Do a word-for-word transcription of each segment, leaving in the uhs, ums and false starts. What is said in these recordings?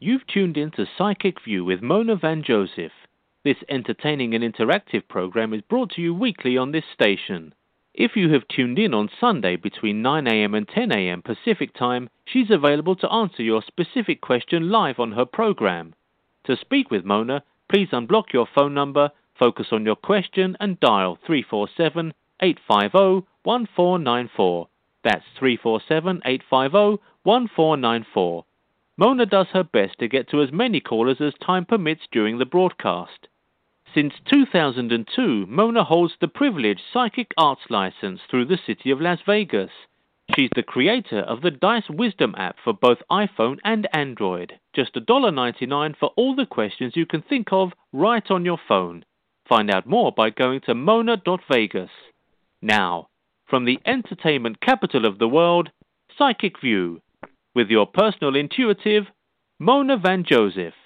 You've tuned in to Psychic View with Mona Van Joseph. This entertaining and interactive program is brought to you weekly on this station. If you have tuned in on Sunday between nine a.m. and ten a.m. Pacific Time, she's available to answer your specific question live on her program. To speak with Mona, please unblock your phone number, focus on your question, and dial three four seven, eight five zero, one four nine four. That's three four seven, eight five zero, one four nine four. Mona does her best to get to as many callers as time permits during the broadcast. Since two thousand two, Mona holds the privileged psychic arts license through the city of Las Vegas. She's the creator of the Dice Wisdom app for both iPhone and Android. Just one dollar ninety-nine for all the questions you can think of right on your phone. Find out more by going to mona dot vegas. Now, from the entertainment capital of the world, Psychic View, with your personal intuitive, Mona Van Joseph.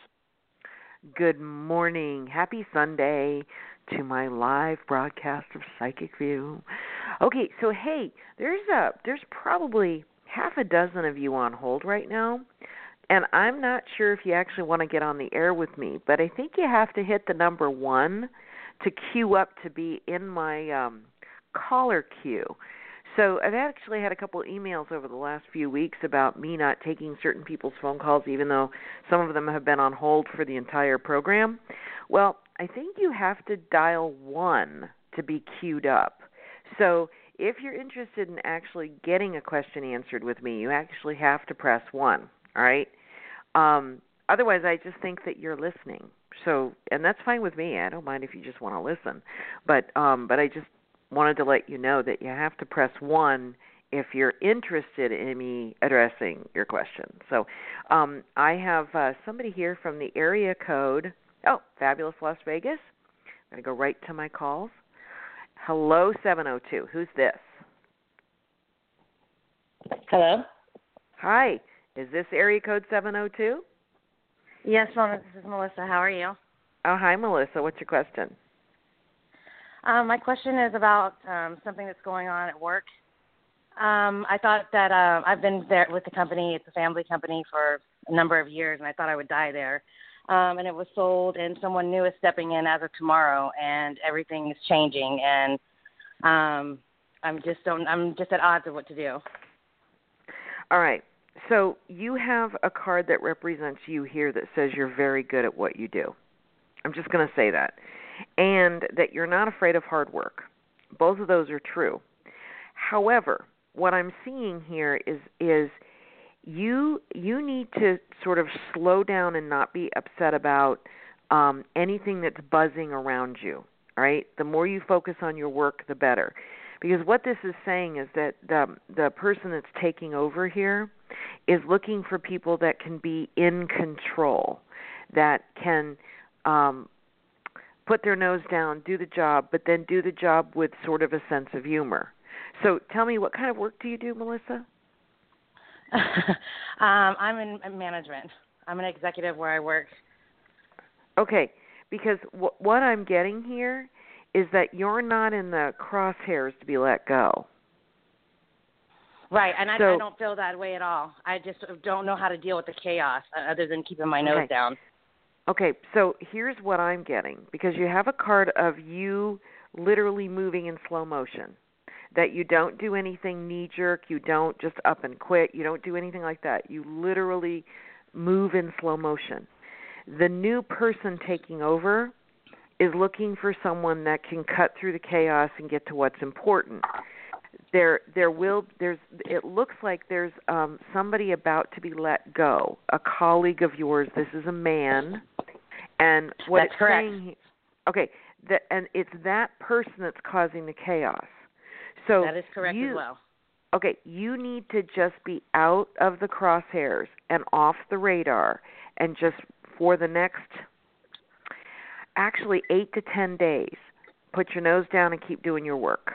Good morning. Happy Sunday to my live broadcast of Psychic View. Okay, so hey, there's a there's probably half a dozen of you on hold right now, and I'm not sure if you actually want to get on the air with me, but I think you have to hit the number one to queue up to be in my um, caller queue. So I've actually had a couple of emails over the last few weeks about me not taking certain people's phone calls, even though some of them have been on hold for the entire program. Well, I think you have to dial one to be queued up. So if you're interested in actually getting a question answered with me, you actually have to press one, all right? Um, otherwise, I just think that you're listening. So, and that's fine with me. I don't mind if you just want to listen. But, um, but I just wanted to let you know that you have to press one if you're interested in me addressing your question. So um, I have uh, somebody here from the area code, oh, fabulous Las Vegas. I'm going to go right to my calls. Hello, seven oh two. Who's this? Hello? Hi. Is this area code seven oh two? Yes, Mona, this is Melissa. How are you? Oh, hi, Melissa. What's your question? Um, my question is about um, something that's going on at work. Um, I thought that uh, I've been there with the company. It's a family company for a number of years, and I thought I would die there. Um, and it was sold, and someone new is stepping in as of tomorrow, and everything is changing. And um, I'm just don't. I'm just at odds of what to do. All right. So you have a card that represents you here that says you're very good at what you do. I'm just going to say that. And that you're not afraid of hard work. Both of those are true. However, what I'm seeing here is is you you need to sort of slow down and not be upset about um, anything that's buzzing around you. All right? The more you focus on your work, the better. Because what this is saying is that the the person that's taking over here is looking for people that can be in control, that can um, put their nose down, do the job, but then do the job with sort of a sense of humor. So tell me, what kind of work do you do, Melissa? um, I'm in management. I'm an executive where I work. Okay, because w- what I'm getting here is that you're not in the crosshairs to be let go. Right, and I, so, I don't feel that way at all. I just don't know how to deal with the chaos other than keeping my nose okay. down. Okay, so here's what I'm getting, because you have a card of you literally moving in slow motion, that you don't do anything knee-jerk, you don't just up and quit, you don't do anything like that. You literally move in slow motion. The new person taking over is looking for someone that can cut through the chaos and get to what's important. There, there will. There's. It looks like there's um, somebody about to be let go. A colleague of yours. This is a man, and what That's it's correct. saying. Okay, that, and it's that person that's causing the chaos. So that is correct you, as well. Okay, you need to just be out of the crosshairs and off the radar, and just for the next, actually eight to ten days, put your nose down and keep doing your work.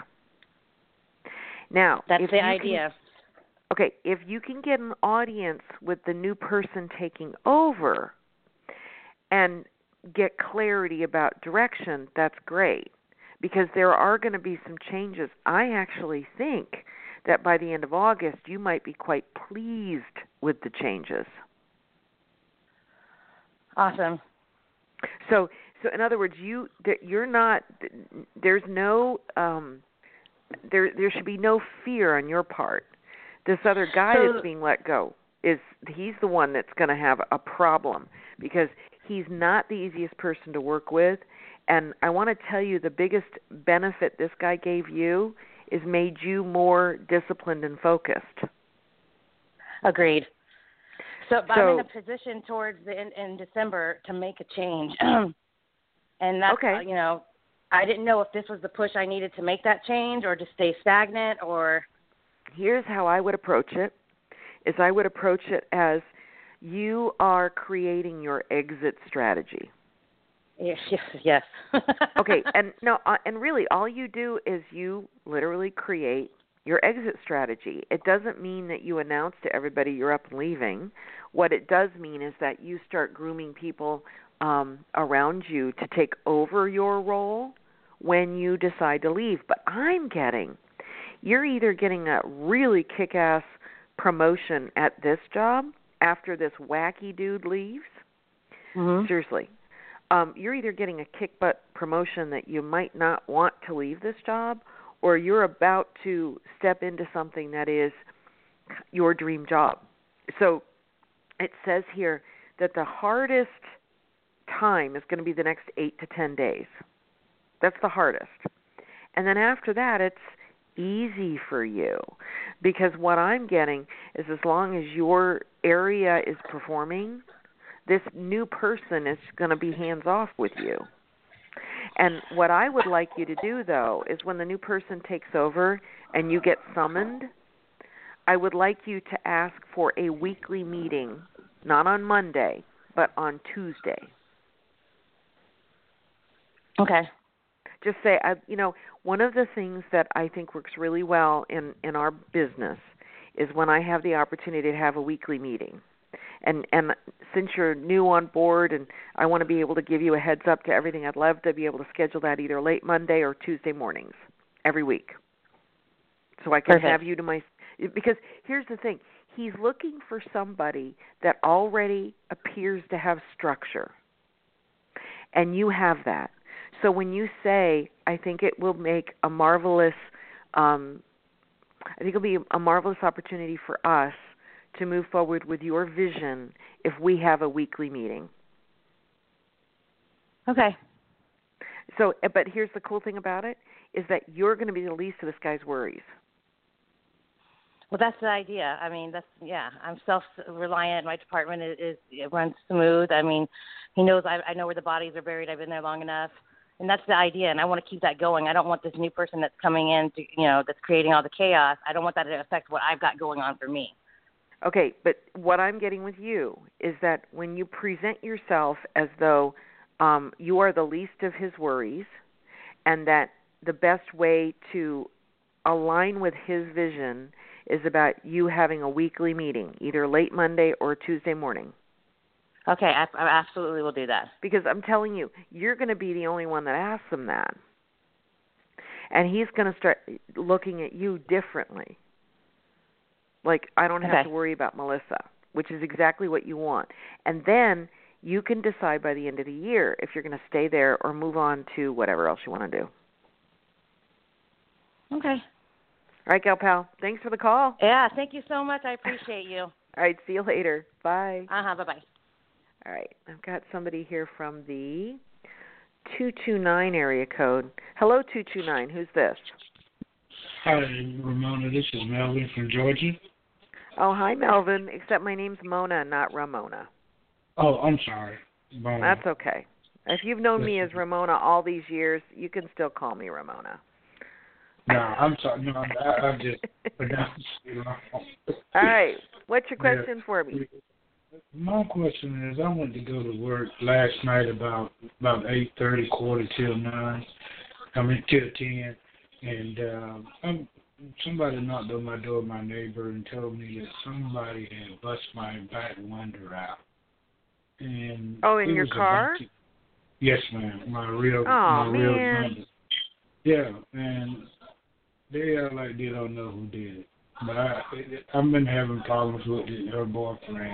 Now, that's if the you idea. Can, okay, if you can get an audience with the new person taking over and get clarity about direction, that's great, because there are going to be some changes. I actually think that by the end of August, you might be quite pleased with the changes. Awesome. So, so in other words, you you're not. There's no. Um, there there should be no fear on your part. This other guy So, that's being let go is he's the one that's going to have a problem because he's not the easiest person to work with. And I want to tell you the biggest benefit this guy gave you is made you more disciplined and focused. Agreed. So, but So, I'm in a position towards the in, in December to make a change, and that's okay. uh, you know, I didn't know if this was the push I needed to make that change, or to stay stagnant, or. Here's how I would approach it: is I would approach it as you are creating your exit strategy. Yes, yes, yes. Okay, and no, uh, and really, all you do is you literally create your exit strategy. It doesn't mean that you announce to everybody you're up and leaving. What it does mean is that you start grooming people um, around you to take over your role when you decide to leave. But I'm getting, you're either getting a really kick-ass promotion at this job after this wacky dude leaves. Mm-hmm. Seriously. Um, you're either getting a kick-butt promotion that you might not want to leave this job, or you're about to step into something that is your dream job. So it says here that the hardest time is going to be the next eight to ten days. That's the hardest. And then after that, it's easy for you, because what I'm getting is as long as your area is performing, this new person is going to be hands-off with you. And what I would like you to do, though, is when the new person takes over and you get summoned, I would like you to ask for a weekly meeting, not on Monday, but on Tuesday. Okay. Just say, I, you know, one of the things that I think works really well in, in our business is when I have the opportunity to have a weekly meeting. And and since you're new on board and I want to be able to give you a heads up to everything, I'd love to be able to schedule that either late Monday or Tuesday mornings every week. So I can Perfect. have you to my, because here's the thing. He's looking for somebody that already appears to have structure. And you have that. So when you say, I think it will make a marvelous, um, I think it'll be a marvelous opportunity for us to move forward with your vision if we have a weekly meeting. Okay. So, but here's the cool thing about it, is that you're going to be the least of this guy's worries. Well, that's the idea. I mean, that's, yeah, I'm self-reliant. My department is, is it runs smooth. I mean, he knows I, I know where the bodies are buried. I've been there long enough. And that's the idea, and I want to keep that going. I don't want this new person that's coming in, to, you know, that's creating all the chaos. I don't want that to affect what I've got going on for me. Okay, but what I'm getting with you is that when you present yourself as though um, you are the least of his worries, and that the best way to align with his vision is about you having a weekly meeting, either late Monday or Tuesday morning. Okay, I, I absolutely will do that. Because I'm telling you, you're going to be the only one that asks him that. And he's going to start looking at you differently. Like, I don't have okay. to worry about Melissa, which is exactly what you want. And then you can decide by the end of the year if you're going to stay there or move on to whatever else you want to do. Okay. All right, Gal Pal. Thanks for the call. Yeah, thank you so much. I appreciate you. All right, see you later. Bye. Uh-huh, bye-bye. All right, I've got somebody here from the two two nine area code. Hello, two two nine. Who's this? Hi, Ramona. This is Melvin from Georgia. Oh, hi, Melvin, except my name's Mona, not Ramona. Oh, I'm sorry. Mona. That's okay. If you've known That's me as okay. Ramona all these years, you can still call me Ramona. No, I'm sorry. No, I, I just pronounced it wrong. All right. What's your question Yeah. for me? My question is, I went to go to work last night about about eight thirty, quarter till nine. I mean till ten, and um, I'm, somebody knocked on my door, my neighbor, and told me that somebody had bust my back window out. And Oh, in it your was a car? bunch of- Yes, ma'am. My real, Oh, my real man. number. Yeah, and they are like they don't know who did it. But I, I've been having problems with her boyfriend,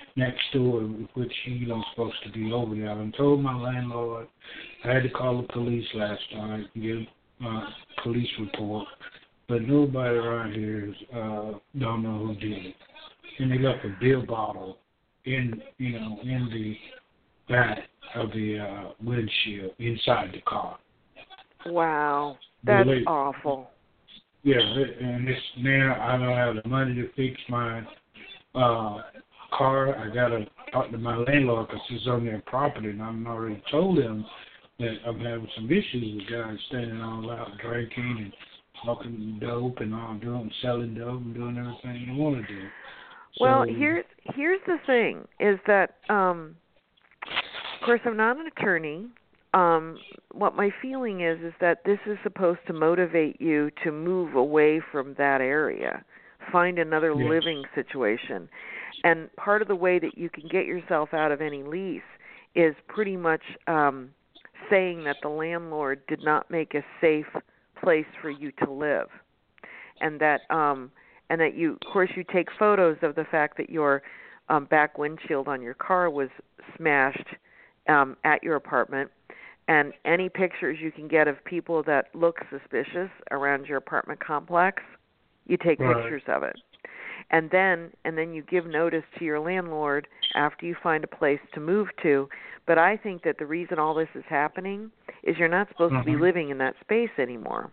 next door, which he don't supposed to be over there. I told my landlord I had to call the police last night and get a police report, but nobody around here uh, don't know who did it. And they left a beer bottle in, you know, in the back of the uh, windshield inside the car. Wow, that's Really? awful. Yeah, and this now I don't have the money to fix my uh, car. I gotta talk to my landlord because it's on their property, and I've already told him that I'm having some issues with guys standing all out drinking and smoking dope and all doing selling dope and doing everything they want to do. Well, So, here's here's the thing: is that um, of course I'm not an attorney. Um, what my feeling is is that this is supposed to motivate you to move away from that area, find another yes. living situation. And part of the way that you can get yourself out of any lease is pretty much um, saying that the landlord did not make a safe place for you to live, and that um, and that you, of course, you take photos of the fact that your um, back windshield on your car was smashed um, at your apartment. And any pictures you can get of people that look suspicious around your apartment complex, you take right. pictures of it. And then and then you give notice to your landlord after you find a place to move to. But I think that the reason all this is happening is you're not supposed uh-huh. to be living in that space anymore.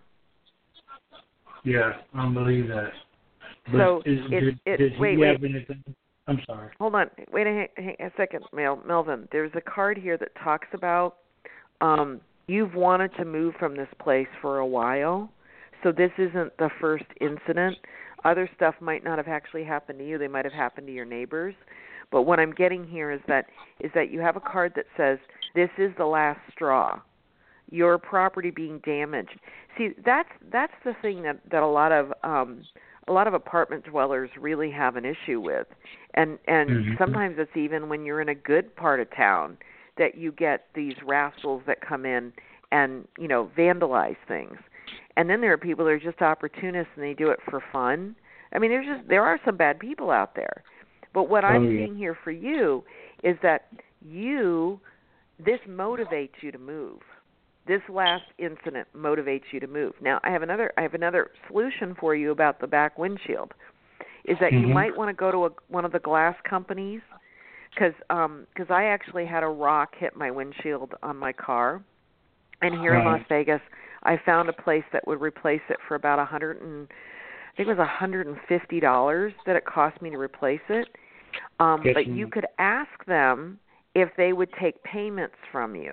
Yeah, I don't believe that. But so is, it, did, it, did he wait, have wait. anything? I'm sorry. Hold on. Wait a, a second, Mel, Melvin. There's a card here that talks about Um, you've wanted to move from this place for a while, so this isn't the first incident. Other stuff might not have actually happened to you. They might have happened to your neighbors. But what I'm getting here is that is that you have a card that says, this is the last straw. Your property being damaged. See, that's that's the thing that, that a lot of um, a lot of apartment dwellers really have an issue with. And, and mm-hmm. sometimes it's even when you're in a good part of town that you get these rascals that come in and, you know, vandalize things. And then there are people that are just opportunists and they do it for fun. I mean, there's just there are some bad people out there. But what I'm oh, yeah. seeing here for you is that you, this motivates you to move. This last incident motivates you to move. Now, I have another I have another solution for you about the back windshield, is that mm-hmm. you might want to go to a, one of the glass companies. Because um, cause I actually had a rock hit my windshield on my car, and here right. in Las Vegas, I found a place that would replace it for about a hundred and I think it was a hundred and fifty dollars that it cost me to replace it. Um, yes, but you could ask them if they would take payments from you.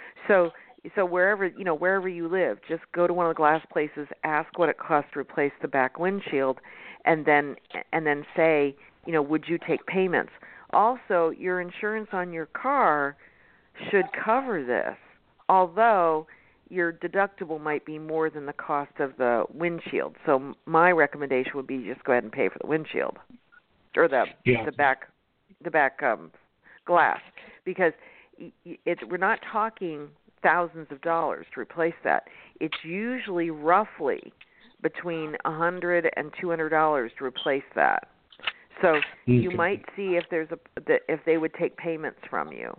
So so wherever you know wherever you live, just go to one of the glass places, ask what it costs to replace the back windshield, and then and then say, you know, would you take payments? Also, your insurance on your car should cover this, although your deductible might be more than the cost of the windshield. So my recommendation would be just go ahead and pay for the windshield or the yeah. the back the back um, glass, because it's we're not talking thousands of dollars to replace that. It's usually roughly between a hundred and two hundred dollars to replace that. So you okay. might see if there's a if they would take payments from you.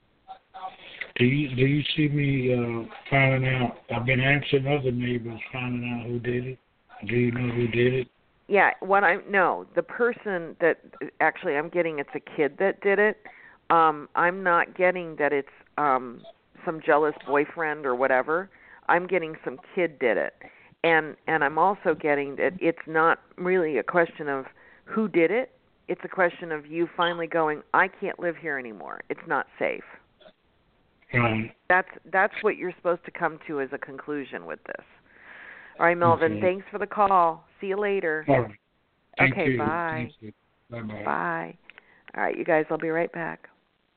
Do you do you see me uh, finding out? I've been answering other neighbors, finding out who did it. Do you know who did it? Yeah, what I no, the person that actually I'm getting it's a kid that did it. Um, I'm not getting that it's um, some jealous boyfriend or whatever. I'm getting some kid did it, and and I'm also getting that it's not really a question of who did it. It's a question of you finally going, I can't live here anymore. It's not safe. Um, That's that's what you're supposed to come to as a conclusion with this. All right, Melvin, okay. thanks for the call. See you later. All right. Thank okay, you. bye. Thank you. Bye-bye. Bye. All right, you guys, I'll be right back.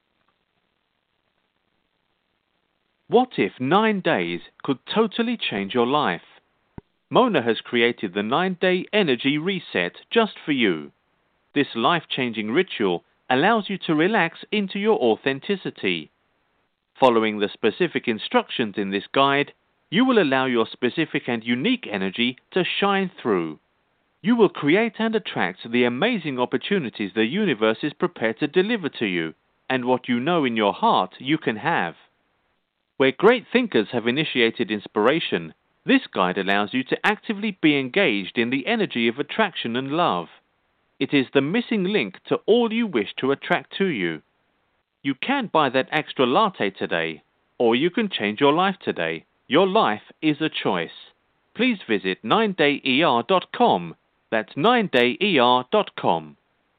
What if nine days could totally change your life? Mona has created the nine-day energy reset just for you. This life-changing ritual allows you to relax into your authenticity. Following the specific instructions in this guide, you will allow your specific and unique energy to shine through. You will create and attract the amazing opportunities the universe is prepared to deliver to you, and what you know in your heart you can have. Where great thinkers have initiated inspiration, this guide allows you to actively be engaged in the energy of attraction and love. It is the missing link to all you wish to attract to you. You can buy that extra latte today, or you can change your life today. Your life is a choice. Please visit nine day E R dot com. That's nine day E R dot com.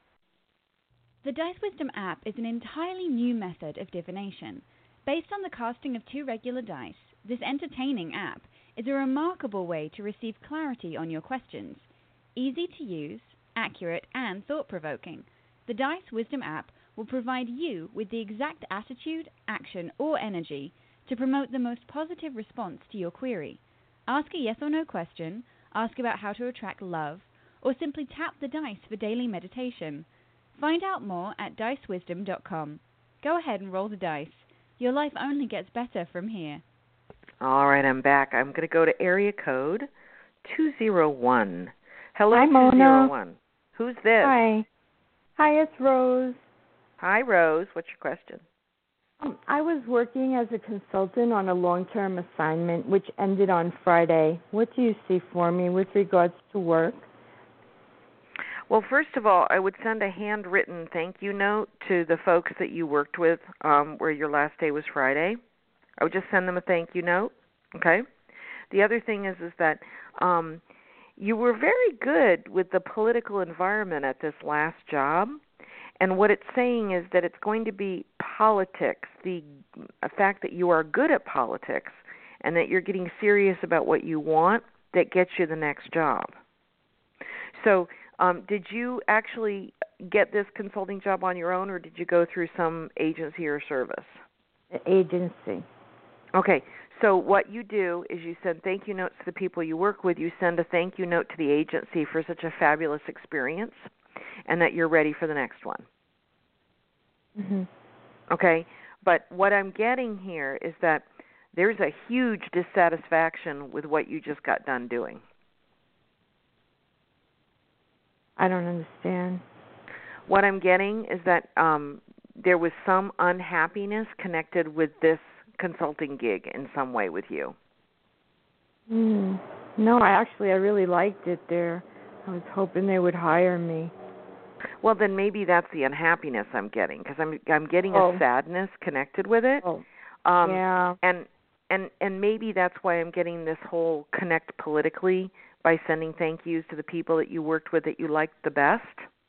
The Dice Wisdom app is an entirely new method of divination. Based on the casting of two regular dice, this entertaining app is a remarkable way to receive clarity on your questions. Easy to use, accurate, and thought-provoking, the Dice Wisdom app will provide you with the exact attitude, action, or energy to promote the most positive response to your query. Ask a yes or no question, ask about how to attract love, or simply tap the dice for daily meditation. Find out more at dice wisdom dot com. Go ahead and roll the dice. Your life only gets better from here. All right, I'm back. I'm going to go to area code two zero one. Hello, Hi, Mona. two zero one. Who's this? Hi. Hi, it's Rose. Hi, Rose. What's your question? Um, I was working as a consultant on a long-term assignment, which ended on Friday. What do you see for me with regards to work? Well, first of all, I would send a handwritten thank you note to the folks that you worked with um, where your last day was Friday. I would just send them a thank you note, okay? The other thing is is that um, you were very good with the political environment at this last job, and what it's saying is that it's going to be politics, the fact that you are good at politics and that you're getting serious about what you want that gets you the next job. So um, did you actually get this consulting job on your own, or did you go through some agency or service? Agency. Okay, so what you do is you send thank you notes to the people you work with. You send a thank you note to the agency for such a fabulous experience and that you're ready for the next one. Mm-hmm. Okay, but what I'm getting here is that there's a huge dissatisfaction with what you just got done doing. I don't understand. What I'm getting is that um, there was some unhappiness connected with this consulting gig in some way with you. Mm. No, I actually, I really liked it there. I was hoping they would hire me. Well, then maybe that's the unhappiness I'm getting, because I'm I'm getting oh. a sadness connected with it. Oh. Um, yeah. And and and maybe that's why I'm getting this whole connect politically by sending thank yous to the people that you worked with that you liked the best.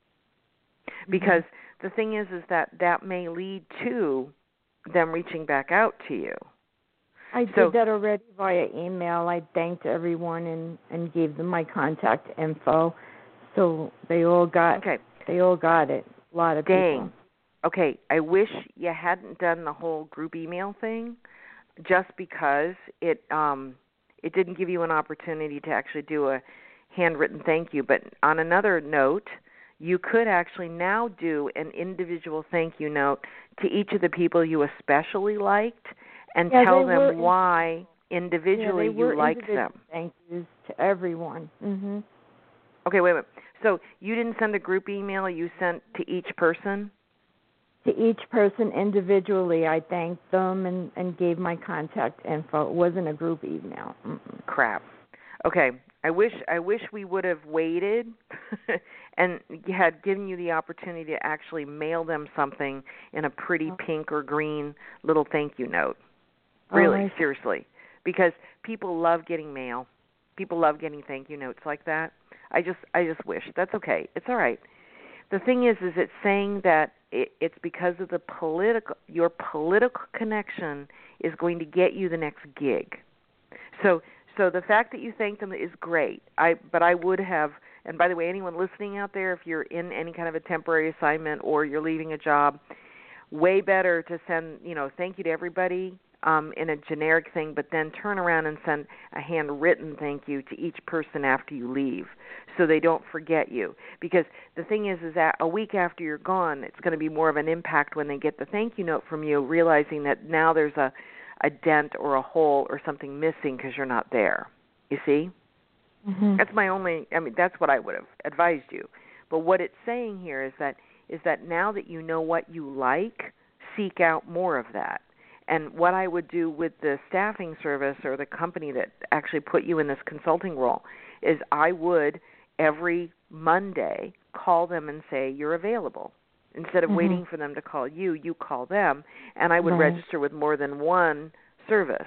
Because mm-hmm. the thing is, is that that may lead to them reaching back out to you. I so, did that already via email. I thanked everyone and, and gave them my contact info, so they all got okay. they all got it. A lot of Dang. people. Okay, I wish you hadn't done the whole group email thing, just because it um it didn't give you an opportunity to actually do a handwritten thank you. But on another note, you could actually now do an individual thank you note to each of the people you especially liked and yeah, tell them were, why individually yeah, they were you liked them. Thank yous to everyone. Mm-hmm. Okay, wait a minute. So you didn't send a group email, you sent to each person? To each person individually, I thanked them and, and gave my contact info. It wasn't a group email. Mm-mm. Crap. Okay, I wish I wish we would have waited and had given you the opportunity to actually mail them something in a pretty pink or green little thank you note. Really, oh, seriously. Because people love getting mail. People love getting thank you notes like that. I just I just wish. That's okay. It's all right. The thing is, is it's saying that it, it's because of the political, your political connection is going to get you the next gig. So, so the fact that you thank them is great. I, but I would have, and by the way, anyone listening out there, if you're in any kind of a temporary assignment or you're leaving a job, way better to send, you know, thank you to everybody um, in a generic thing, but then turn around and send a handwritten thank you to each person after you leave, so they don't forget you. Because the thing is, is that a week after you're gone, it's going to be more of an impact when they get the thank you note from you, realizing that now there's a, a dent or a hole or something missing because you're not there. You see? Mm-hmm. That's my only, I mean, that's what I would have advised you. But what it's saying here is that is that now that you know what you like, seek out more of that. And what I would do with the staffing service or the company that actually put you in this consulting role is I would every Monday call them and say you're available. Instead of mm-hmm. waiting for them to call you, you call them, and I would right. register with more than one service.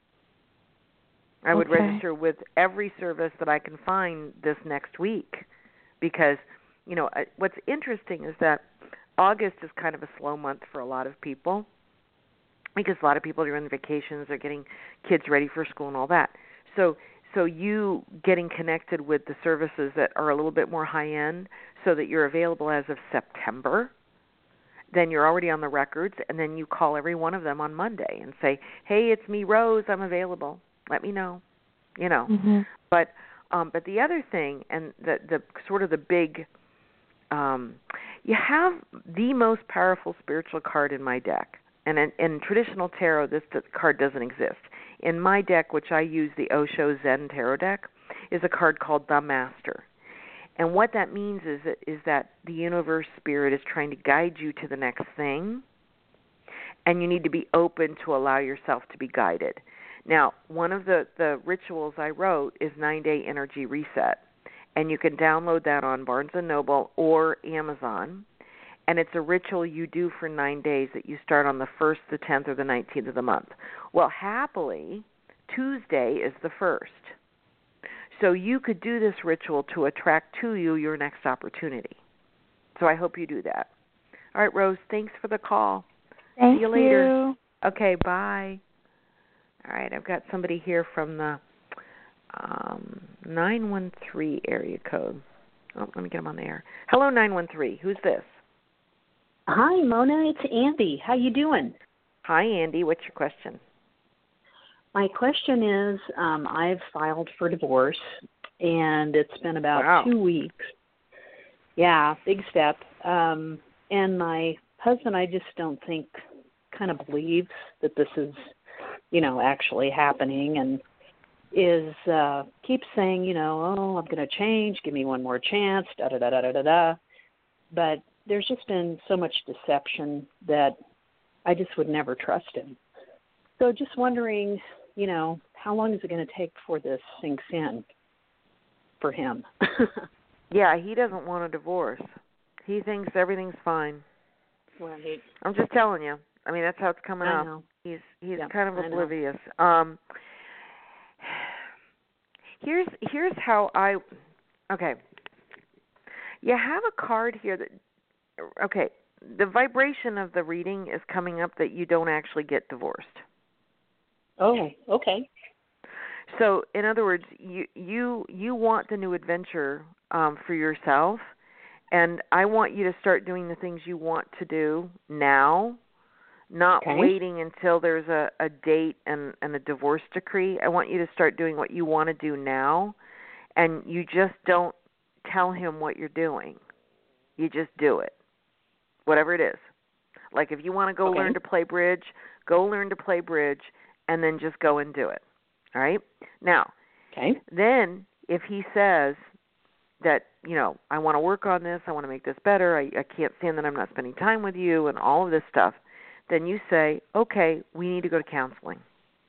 I would okay. register with every service that I can find this next week because, you know, what's interesting is that August is kind of a slow month for a lot of people because a lot of people are on vacations, they're getting kids ready for school and all that. So so you getting connected with the services that are a little bit more high-end so that you're available as of September, then you're already on the records, and then you call every one of them on Monday and say, hey, it's me, Rose, I'm available. Let me know, you know. Mm-hmm. But um, but the other thing, and the, the sort of the big, um, you have the most powerful spiritual card in my deck. And in, in traditional tarot, this card doesn't exist. In my deck, which I use, the Osho Zen Tarot deck, is a card called the Master. And what that means is that, is that the universe spirit is trying to guide you to the next thing, and you need to be open to allow yourself to be guided. Now, one of the, the rituals I wrote is nine-day energy reset, and you can download that on Barnes and Noble or Amazon. And it's a ritual you do for nine days that you start on the first, the tenth, or the nineteenth of the month. Well, happily, Tuesday is the first. So you could do this ritual to attract to you your next opportunity. So I hope you do that. All right, Rose, thanks for the call. Thank See you later. You. Okay, bye. All right, I've got somebody here from the um, nine one three area code. Oh, let me get them on the air. Hello, nine one three. Who's this? Hi, Mona. It's Andy. How you doing? Hi, Andy. What's your question? My question is, um, I've filed for divorce, and it's been about wow. two weeks. Yeah, big step. Um, and my husband, I just don't think, kind of believes that this is, you know, actually happening, and is uh, keeps saying, you know, oh, I'm going to change. Give me one more chance. Da da da da da da da. But there's just been so much deception that I just would never trust him. So just wondering, you know, how long is it going to take before this sinks in for him? Yeah, he doesn't want a divorce. He thinks everything's fine. Right. I'm just telling you. I mean, that's how it's coming I up. know. He's he's yep, kind of oblivious. Um, here's here's how I. Okay. You have a card here that. Okay, the vibration of the reading is coming up that you don't actually get divorced. Oh, okay. So, in other words, you you you want the new adventure um, for yourself, and I want you to start doing the things you want to do now, not okay. waiting until there's a, a date and, and a divorce decree. I want you to start doing what you want to do now, and you just don't tell him what you're doing. You just do it. Whatever it is. Like if you want to go okay. learn to play bridge, go learn to play bridge, and then just go and do it. All right? Now, okay. then if he says that, you know, I want to work on this, I want to make this better, I, I can't stand that I'm not spending time with you and all of this stuff, then you say, okay, we need to go to counseling.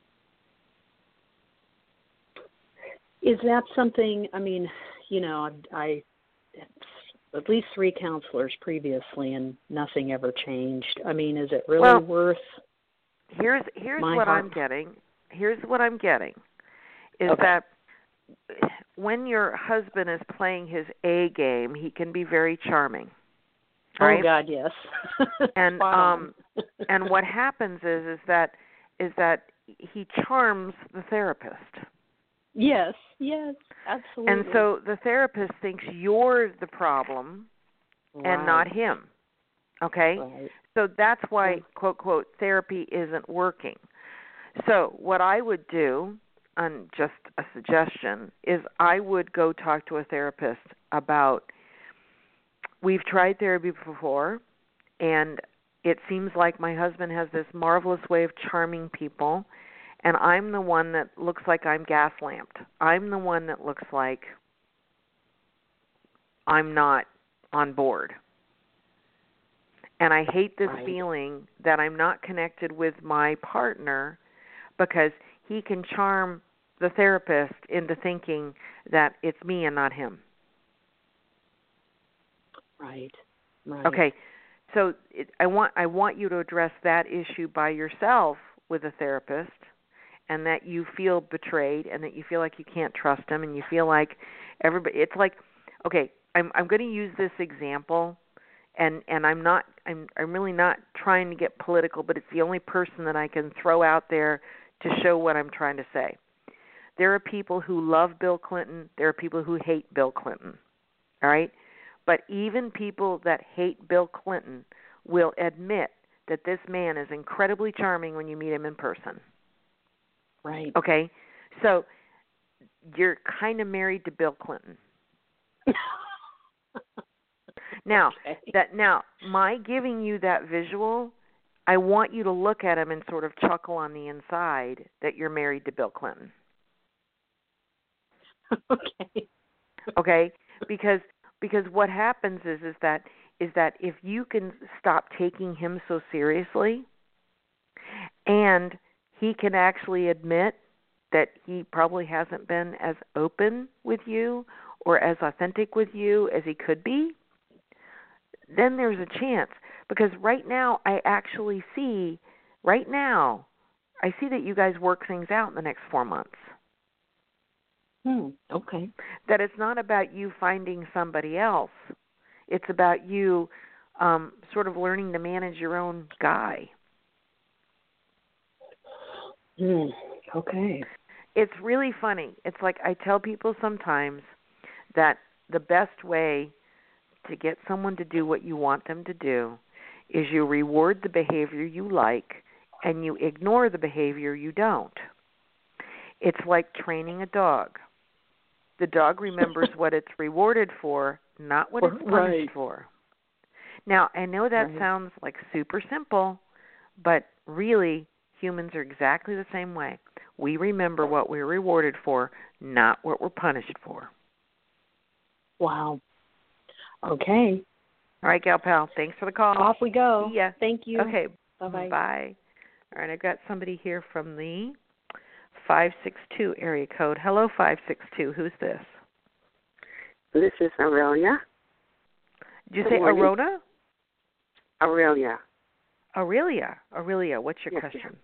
Is that something, I mean, you know, I... at least three counselors previously, and nothing ever changed. I mean, is it really well, worth here's here's my what heart? I'm getting. Here's what I'm getting is okay. that when your husband is playing his A game, he can be very charming. Right? Oh God, yes. and um, and what happens is is that is that he charms the therapist. Yes, yes, absolutely. And so the therapist thinks you're the problem right. and not him. Okay? Right. So that's why, yeah. quote, quote, therapy isn't working. So what I would do, and just a suggestion, is I would go talk to a therapist about, we've tried therapy before, and it seems like my husband has this marvelous way of charming people, and I'm the one that looks like I'm gas lamped. I'm the one that looks like I'm not on board. And I hate this right. feeling that I'm not connected with my partner because he can charm the therapist into thinking that it's me and not him. Right. Right. Okay. So it, I want I want you to address that issue by yourself with a therapist, and that you feel betrayed, and that you feel like you can't trust him, and you feel like everybody. It's like, okay, I'm I'm going to use this example, and and I'm not I'm I'm really not trying to get political, but it's the only person that I can throw out there to show what I'm trying to say. There are people who love Bill Clinton. There are people who hate Bill Clinton. All right? But even people that hate Bill Clinton will admit that this man is incredibly charming when you meet him in person. Right. Okay? So you're kind of married to Bill Clinton. Now, okay. that now my giving you that visual, I want you to look at him and sort of chuckle on the inside that you're married to Bill Clinton. Okay. Okay? Because because what happens is is that is that if you can stop taking him so seriously, and he can actually admit that he probably hasn't been as open with you or as authentic with you as he could be, then there's a chance. Because right now I actually see, right now, I see that you guys work things out in the next four months. Hmm. Okay. That it's not about you finding somebody else. It's about you um, sort of learning to manage your own guy. Hmm. Okay. It's really funny. It's like I tell people sometimes that the best way to get someone to do what you want them to do is you reward the behavior you like and you ignore the behavior you don't. It's like training a dog. The dog remembers what it's rewarded for, not what it's punished right. for. Now, I know that right. sounds like super simple, but really humans are exactly the same way. We remember what we're rewarded for, not what we're punished for. Wow. Okay. All right, Gal Pal, thanks for the call. Off we go. Yeah. Thank you. Okay. Bye-bye. Bye. All right, I've got somebody here from the five six two area code. Hello, five six two. Who's this? This is Aurelia. Did you Good say morning. Arona? Aurelia. Aurelia. Aurelia, what's your Yes, question? ma'am.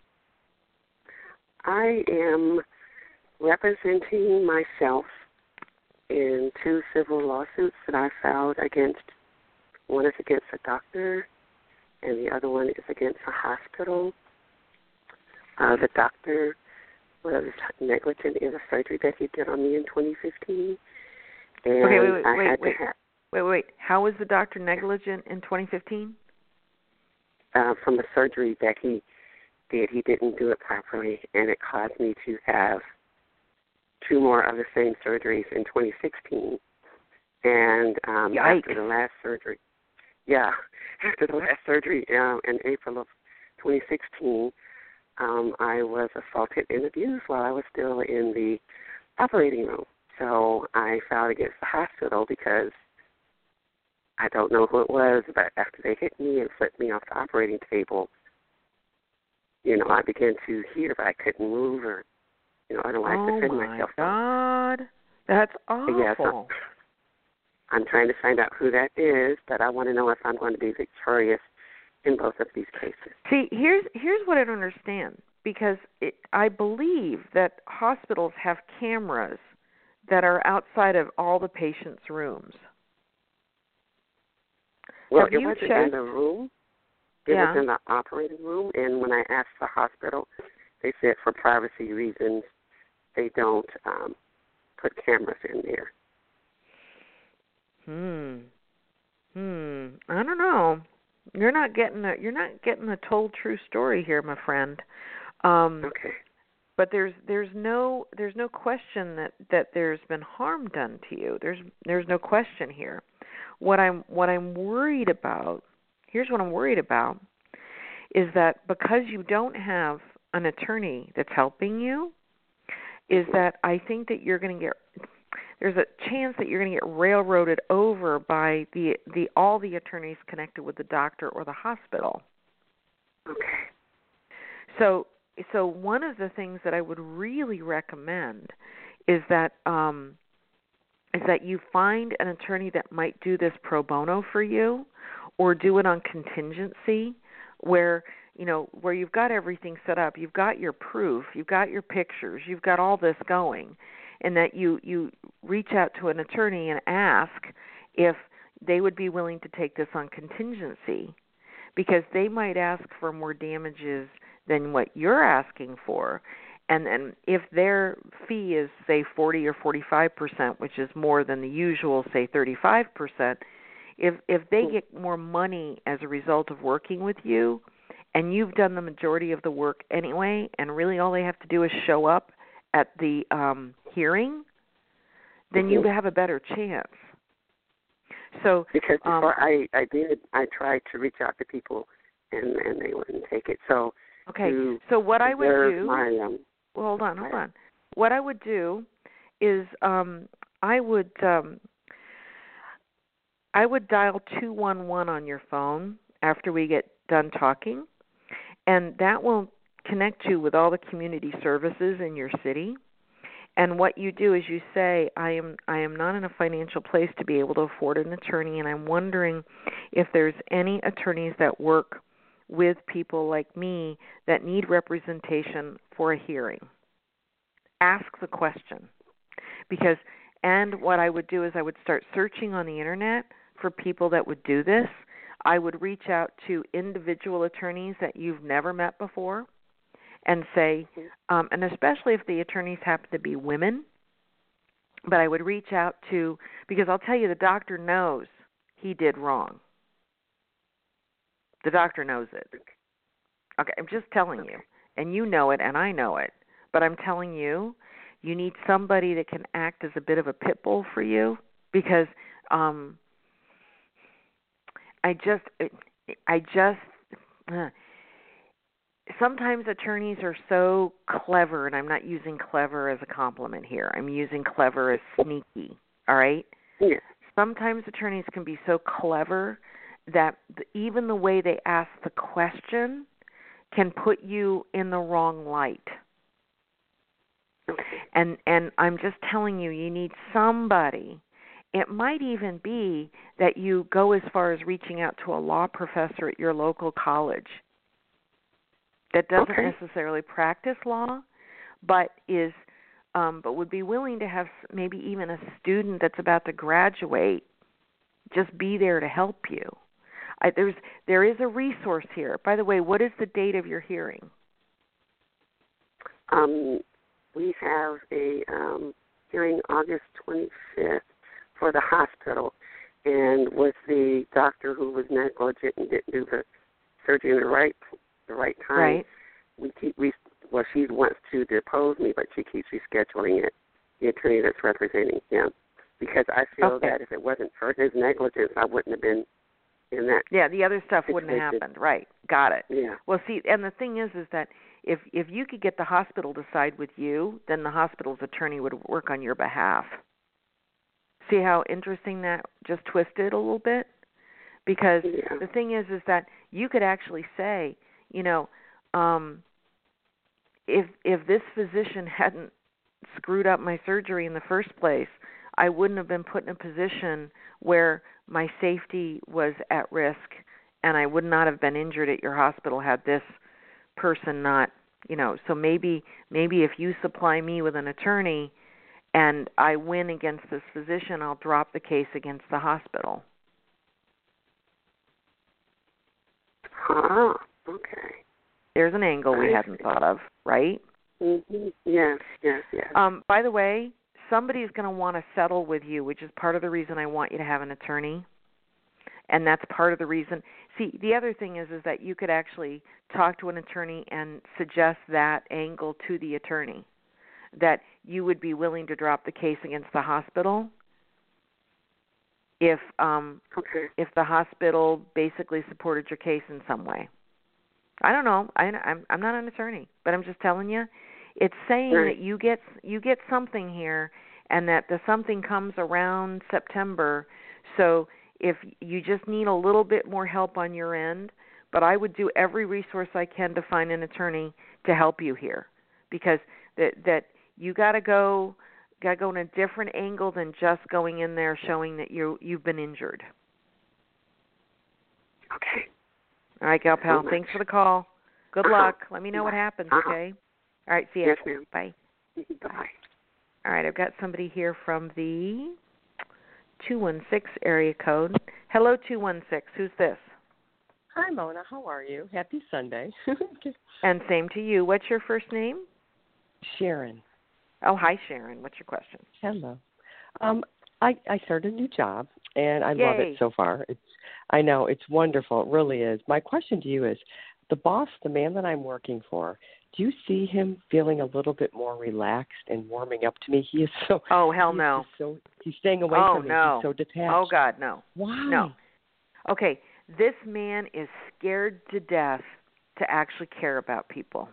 I am representing myself in two civil lawsuits that I filed against. One is against a doctor, and the other one is against a hospital. Uh, the doctor was negligent in a surgery that he did on me in twenty fifteen. And okay, wait, wait, I wait, had wait, to have, wait, wait. How was the doctor negligent in twenty fifteen? uh, from the surgery that he did, he didn't do it properly, and it caused me to have two more of the same surgeries in twenty sixteen. And um, after the last surgery, yeah, after the last surgery um, in April of twenty sixteen, um, I was assaulted and abused while I was still in the operating room. So I filed against the hospital because I don't know who it was, but after they hit me and flipped me off the operating table, you know, I began to hear, but I couldn't move or, you know, otherwise oh defend my myself. God, that's awful. Yes, I'm, I'm trying to find out who that is, but I want to know if I'm going to be victorious in both of these cases. See, here's here's what I don't understand, because it, I believe that hospitals have cameras that are outside of all the patients' rooms. Well, have it you wasn't checked? in the room. It yeah. was in the operating room, and when I asked the hospital, they said for privacy reasons they don't um, put cameras in there. Hmm. Hmm. I don't know. You're not getting a you're not getting the told true story here, my friend. Um, okay. But there's there's no there's no question that, that there's been harm done to you. There's there's no question here. What I'm what I'm worried about, here's what I'm worried about, is that because you don't have an attorney that's helping you is that I think that you're going to get there's a chance that you're going to get railroaded over by the the all the attorneys connected with the doctor or the hospital. Okay. So so one of the things that I would really recommend is that um, is that you find an attorney that might do this pro bono for you, or do it on contingency, where you know where you've got everything set up, you've got your proof, you've got your pictures, you've got all this going, and that you you reach out to an attorney and ask if they would be willing to take this on contingency, because they might ask for more damages than what you're asking for. And then if their fee is, say, forty or forty-five percent, which is more than the usual, say, thirty-five percent, if if they get more money as a result of working with you, and you've done the majority of the work anyway, and really all they have to do is show up at the um, hearing, then you have a better chance. So because before um, I, I did, I tried to reach out to people, and, and they wouldn't take it. So okay, so what I would do, my, um, well, hold on, hold on. What I would do is um, I would um, I would dial two one one on your phone after we get done talking, and that will connect you with all the community services in your city. And what you do is you say, I am I am not in a financial place to be able to afford an attorney, and I'm wondering if there's any attorneys that work with people like me that need representation for a hearing. Ask the question. Because, and what I would do is I would start searching on the internet for people that would do this. I would reach out to individual attorneys that you've never met before and say, um, and especially if the attorneys happen to be women, but I would reach out to, because I'll tell you, the doctor knows he did wrong. The doctor knows it. Okay, I'm just telling you, and you know it, and I know it, but I'm telling you, you need somebody that can act as a bit of a pit bull for you, because um, I just, I just, uh, sometimes attorneys are so clever, and I'm not using clever as a compliment here. I'm using clever as sneaky, all right? Yeah. Sometimes attorneys can be so clever that even the way they ask the question can put you in the wrong light. Okay. And and I'm just telling you, you need somebody. It might even be that you go as far as reaching out to a law professor at your local college that doesn't okay. necessarily practice law, but is um, but would be willing to have maybe even a student that's about to graduate just be there to help you. I, there's there is a resource here. By the way, what is the date of your hearing? Um, we have a um, hearing August twenty-fifth for the hospital, and with the doctor who was negligent and didn't do the surgery in the right the right time. Right. We keep we well, she wants to depose me, but she keeps rescheduling it. The attorney that's representing him, because I feel okay. that if it wasn't for his negligence, I wouldn't have been in that. Yeah, the other stuff situation. wouldn't have happened. Right. Got it. Yeah. Well, see, and the thing is, is that if if you could get the hospital to side with you, then the hospital's attorney would work on your behalf. See how interesting that just twisted a little bit? Because yeah. the thing is, is that you could actually say, you know, um, if if this physician hadn't screwed up my surgery in the first place, I wouldn't have been put in a position where my safety was at risk, and I would not have been injured at your hospital had this person not, you know. So maybe maybe if you supply me with an attorney and I win against this physician, I'll drop the case against the hospital. Ah, okay. There's an angle we I hadn't see. thought of, right? Mm-hmm. Yes, yes, yes. Um, by the way, somebody's going to want to settle with you, which is part of the reason I want you to have an attorney. And that's part of the reason. See, the other thing is is that you could actually talk to an attorney and suggest that angle to the attorney, that you would be willing to drop the case against the hospital if um, okay. if the hospital basically supported your case in some way. I don't know. I, I'm I'm not an attorney, but I'm just telling you, it's saying Right. that you get you get something here, and that the something comes around September. So if you just need a little bit more help on your end, but I would do every resource I can to find an attorney to help you here, because that that you got to go got to go in a different angle than just going in there showing that you you've been injured. Okay. All right, gal pal. So Thanks for the call. Good Uh-huh. luck. Let me know what happens, Uh-huh. okay? All right, see ya. Yes, ma'am. Bye. Bye. All right, I've got somebody here from the two one six area code. Hello, two one six. Who's this? Hi, Mona. How are you? Happy Sunday. And same to you. What's your first name? Sharon. Oh, hi, Sharon. What's your question? Hello. Um, I, I started a new job, and I love Yay. it so far. It's, I know. It's wonderful. It really is. My question to you is, the boss, the man that I'm working for, do you see him feeling a little bit more relaxed and warming up to me? He is so. Oh, hell he's no. just So he's staying away Oh, from me. no. He's so detached. Oh, God, no. Why? No. Okay, this man is scared to death to actually care about people.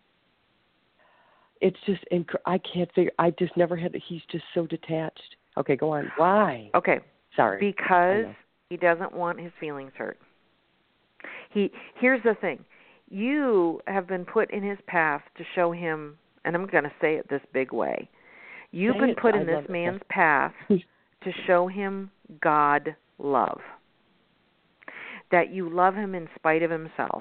It's just, inc- I can't figure, I just never had, he's just so detached. Okay, go on. Why? Okay. Sorry. Because he doesn't want his feelings hurt. He here's the thing. You have been put in his path to show him, and I'm going to say it this big way. You've Say been it. put I in this love it. man's path to show him God love. That you love him in spite of himself.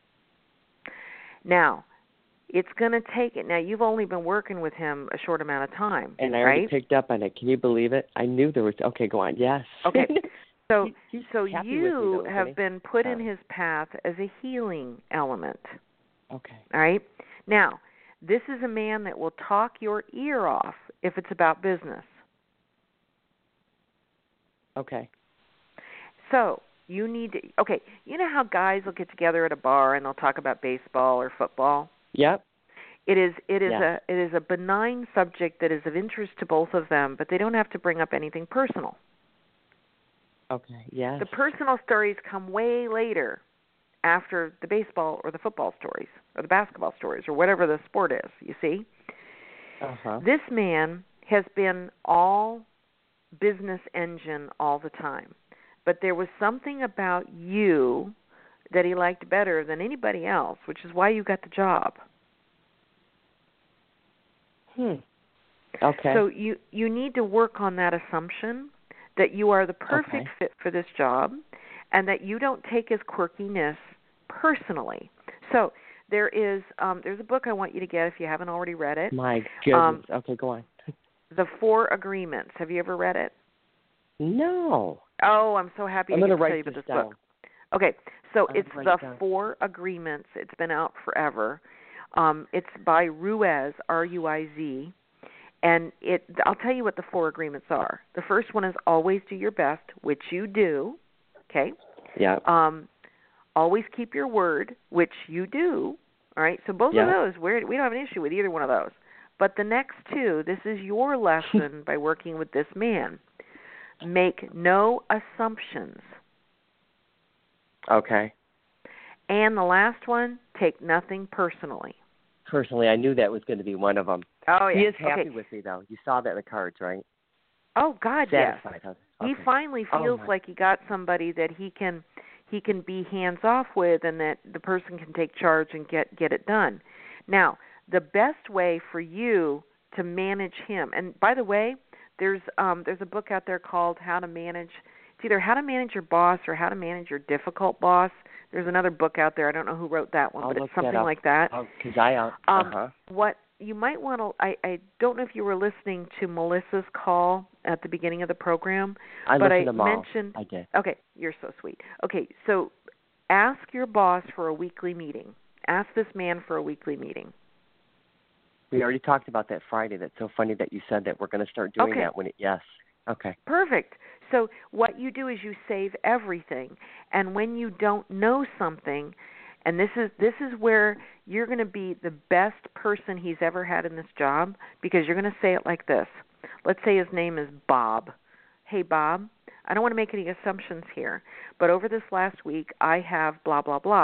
Now, it's going to take it. Now, you've only been working with him a short amount of time, And I already right? picked up on it. Can you believe it? I knew there was, okay, go on. Yes. Okay. So He- he's so happy you with me, though, isn't have he? been put in Sorry. his path as a healing element. Okay. All right? Now, this is a man that will talk your ear off if it's about business. Okay. So, you need to, okay, you know how guys will get together at a bar and they'll talk about baseball or football? Yep. It is it is Yeah. a it is a benign subject that is of interest to both of them, but they don't have to bring up anything personal. Okay. Yes. The personal stories come way later, after the baseball or the football stories or the basketball stories or whatever the sport is, you see? Uh-huh. This man has been all business engine all the time. But there was something about you that he liked better than anybody else, which is why you got the job. Hmm. Okay. So you, you need to work on that assumption that you are the perfect Okay. fit for this job and that you don't take his quirkiness personally. So there is um, there's a book I want you to get if you haven't already read it. My goodness. Um, okay, go on. The Four Agreements. Have you ever read it? No. Oh, I'm so happy I'm to going get to to tell you write about this this down. book. Okay, so I'm it's gonna The write it down. Four Agreements. It's been out forever. Um, it's by Ruiz, R U I Z, and it. I'll tell you what the four agreements are. The first one is always do your best, which you do. Okay. Yeah. Um, always keep your word, which you do. All right. So both Yeah. of those, we're, we don't have an issue with either one of those. But the next two, this is your lesson by working with this man. Make no assumptions. Okay. And the last one, take nothing personally. Personally, I knew that was going to be one of them. Oh, yeah. He is happy Okay. with me, though. You saw that in the cards, right? Oh, God, yes. Satisfied. Huh? He Okay. finally Oh, feels my- like he got somebody that he can he can be hands off with, and that the person can take charge and get get it done. Now, the best way for you to manage him, and by the way, there's um there's a book out there called How to Manage. It's either How to Manage Your Boss or How to Manage Your Difficult Boss. There's another book out there. I don't know who wrote that one, I'll but look it's that something up. like that. Because I, uh, Um, uh-huh. What you might want to, I, I don't know if you were listening to Melissa's call at the beginning of the program, I but listened I to them all. mentioned, I did. okay, you're so sweet. Okay, so ask your boss for a weekly meeting. Ask this man for a weekly meeting. We already talked about that Friday. That's so funny that you said that we're going to start doing Okay. that when it, yes. Okay. Perfect. So what you do is you save everything, and when you don't know something, and this is this is where you're going to be the best person he's ever had in this job, because you're going to say it like this. Let's say his name is Bob. Hey, Bob, I don't want to make any assumptions here, but over this last week I have blah, blah, blah,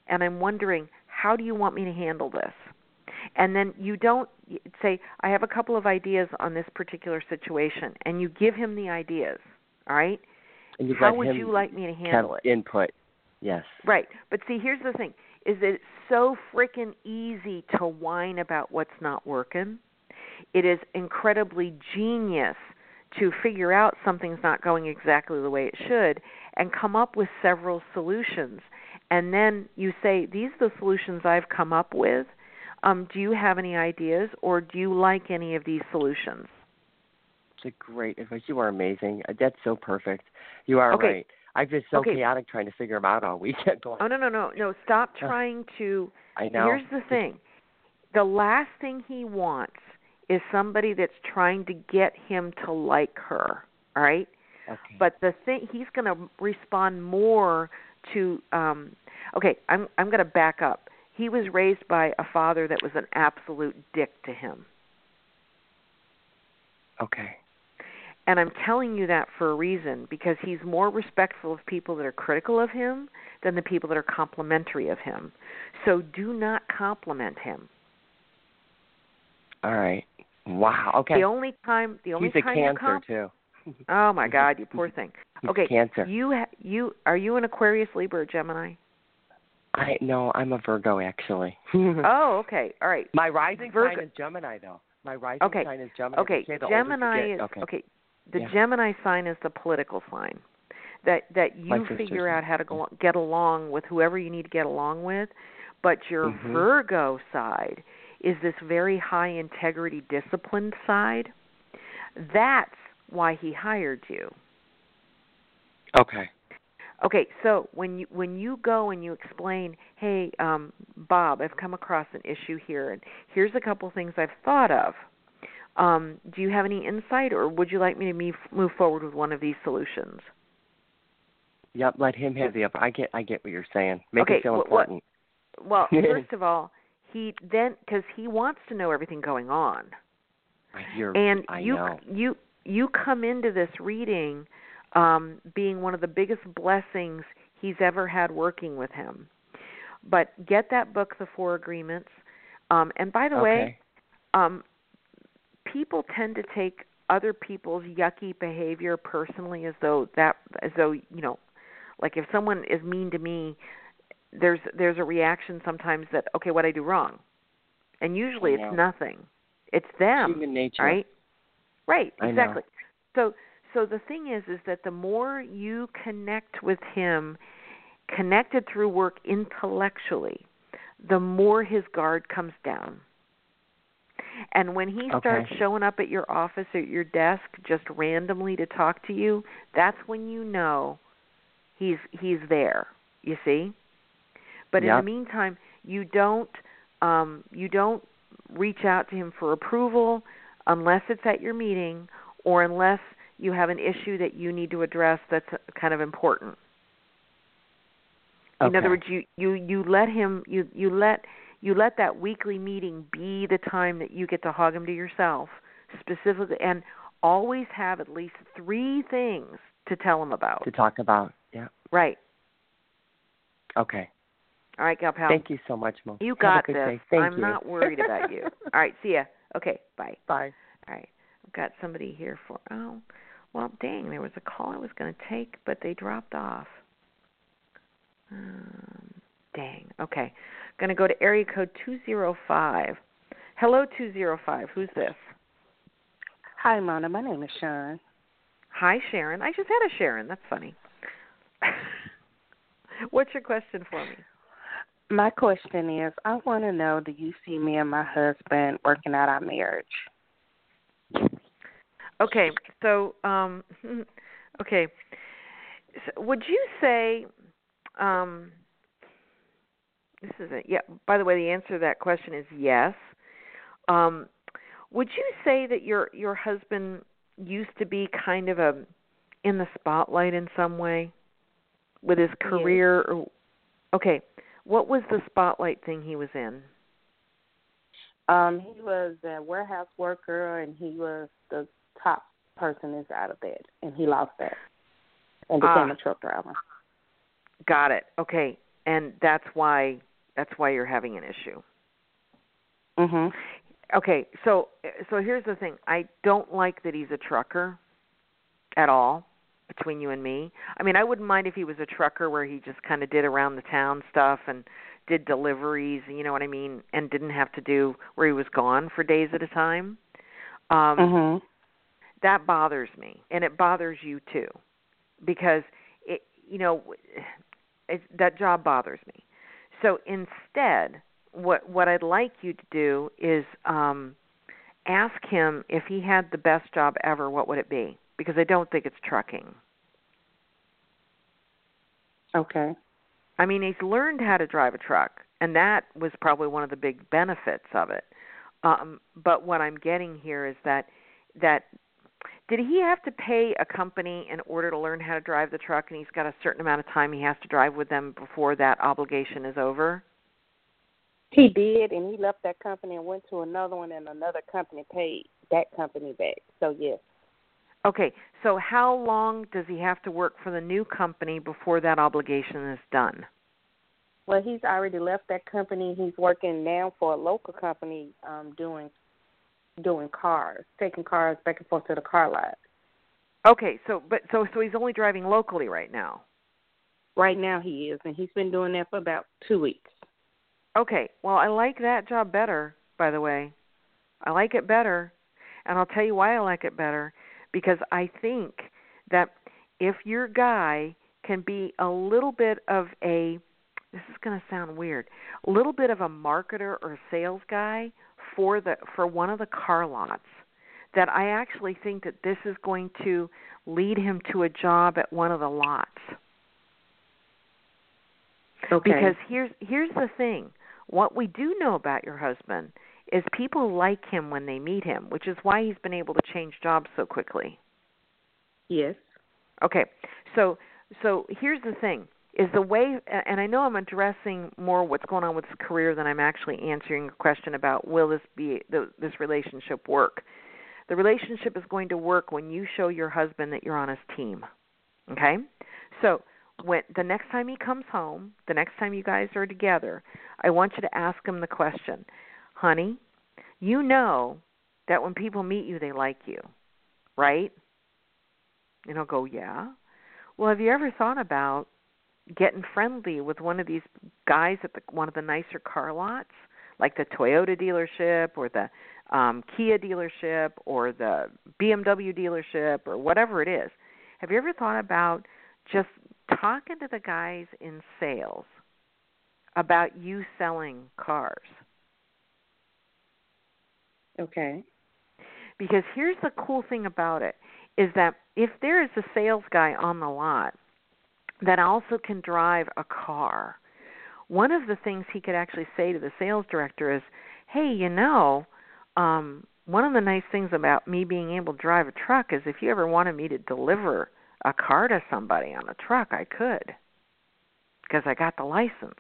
and I'm wondering, how do you want me to handle this? And then you don't say, I have a couple of ideas on this particular situation, and you give him the ideas, all right? And you how let would him you like me to handle it? Input, yes. Right. But see, here's the thing, is that it's so freaking easy to whine about what's not working. It is incredibly genius to figure out something's not going exactly the way it should and come up with several solutions. And then you say, these are the solutions I've come up with. Um, do you have any ideas, or do you like any of these solutions? It's a great advice. You are amazing. That's so perfect. You are okay. right. I've been so okay. chaotic trying to figure them out all weekend. Oh, no, no, no. No, stop trying to. I know. Here's the thing. The last thing he wants is somebody that's trying to get him to like her, all right? Okay. But the thing, he's going to respond more to, um, okay, I'm, I'm going to back up. He was raised by a father that was an absolute dick to him. Okay. And I'm telling you that for a reason, because he's more respectful of people that are critical of him than the people that are complimentary of him. So do not compliment him. All right. Wow. Okay. The only time, the only he's time a you Cancer comp- too. Oh my God, you poor thing. He's Okay, Cancer. You ha- you are you an Aquarius, Libra, or Gemini? I no, I'm a Virgo actually. Oh, okay. All right. My rising Virgo- sign is Gemini though. My rising okay. sign is Gemini. Okay. Gemini is okay. okay. The yeah. Gemini sign is the political sign. That that you figure out how to go, get along with whoever you need to get along with, but your mm-hmm. Virgo side is this very high integrity, disciplined side. That's why he hired you. Okay. Okay, so when you when you go and you explain, hey, um, Bob, I've come across an issue here, and here's a couple things I've thought of. Um, do you have any insight, or would you like me to move, move forward with one of these solutions? Yep, let him have the upper. I get, I get what you're saying. Make okay, it feel what, important. What, well, first of all, he then because he wants to know everything going on, you're, and I you know. you you come into this reading um, being one of the biggest blessings he's ever had working with him. But get that book, The Four Agreements, um, and by the okay. way, um, people tend to take other people's yucky behavior personally, as though that, as though you know, like if someone is mean to me, there's there's a reaction sometimes that okay, what I do wrong, and usually I it's know. nothing, it's them, human nature, right? Right, I exactly. know. So so the thing is, is that the more you connect with him, connected through work intellectually, the more his guard comes down. And when he okay. starts showing up at your office or at your desk just randomly to talk to you, that's when you know he's he's there. You see? But yep. in the meantime, you don't um, you don't reach out to him for approval unless it's at your meeting or unless you have an issue that you need to address that's kind of important. Okay. In other words, you, you, you let him you, you let you let that weekly meeting be the time that you get to hog him to yourself specifically, and always have at least three things to tell him about. To talk about, yeah. Right. Okay. All right, gal pal. Thank you so much, Mo. You Have got a good this. Day. Thank I'm you. not worried about you. All right, see ya. Okay, bye. Bye. All right, I've got somebody here for, oh, well, dang, there was a call I was going to take, but they dropped off. Um, dang, okay. Going to go to area code two zero five. Hello, two zero five. Who's this? Hi, Mona. My name is Sharon. Hi, Sharon. I just had a Sharon. That's funny. What's your question for me? My question is, I want to know, do you see me and my husband working out our marriage? Okay, so, um, okay. So would you say, um, this is a, yeah, by the way, the answer to that question is yes. Um, would you say that your your husband used to be kind of a in the spotlight in some way with his career? Yes. Or, okay, what was the spotlight thing he was in? Um, he was a warehouse worker, and he was the top person inside of that, and he lost that and became ah, a truck driver. Got it. Okay. and that's why that's why you're having an issue. Mhm. Okay, so so here's the thing. I don't like that he's a trucker at all, between you and me. I mean, I wouldn't mind if he was a trucker where he just kind of did around the town stuff and did deliveries, you know what I mean, and didn't have to do where he was gone for days at a time. Um, Mhm. That bothers me, and it bothers you too, because it, you know, it, that job bothers me. So instead, what what I'd like you to do is um, ask him if he had the best job ever, what would it be? Because I don't think it's trucking. Okay. I mean, he's learned how to drive a truck, and that was probably one of the big benefits of it. Um, but what I'm getting here is that that did he have to pay a company in order to learn how to drive the truck, and he's got a certain amount of time he has to drive with them before that obligation is over? He did, and he left that company and went to another one, and another company paid that company back. So, yes. Okay, so how long does he have to work for the new company before that obligation is done? Well, he's already left that company. He's working now for a local company um, doing doing cars, taking cars back and forth to the car lot. Okay, so but so so he's only driving locally right now. Right now he is, and he's been doing that for about two weeks. Okay, well, I like that job better, by the way. I like it better, and I'll tell you why I like it better, because I think that if your guy can be a little bit of a, this is going to sound weird, a little bit of a marketer or a sales guy for the for one of the car lots, that I actually think that this is going to lead him to a job at one of the lots. Okay. Because here's here's the thing. What we do know about your husband is people like him when they meet him, which is why he's been able to change jobs so quickly. Yes. Okay. So so here's the thing. Is the way, and I know I'm addressing more what's going on with his career than I'm actually answering a question about will this be this relationship work. The relationship is going to work when you show your husband that you're on his team. Okay? So when the next time he comes home, the next time you guys are together, I want you to ask him the question, honey, you know that when people meet you, they like you, right? And he'll go, yeah. Well, have you ever thought about getting friendly with one of these guys at the, one of the nicer car lots, like the Toyota dealership or the um, Kia dealership or the B M W dealership or whatever it is? Have you ever thought about just talking to the guys in sales about you selling cars? Okay. Because here's the cool thing about it, is that if there is a sales guy on the lot that also can drive a car, one of the things he could actually say to the sales director is, hey, you know, um, one of the nice things about me being able to drive a truck is if you ever wanted me to deliver a car to somebody on a truck, I could, because I got the license.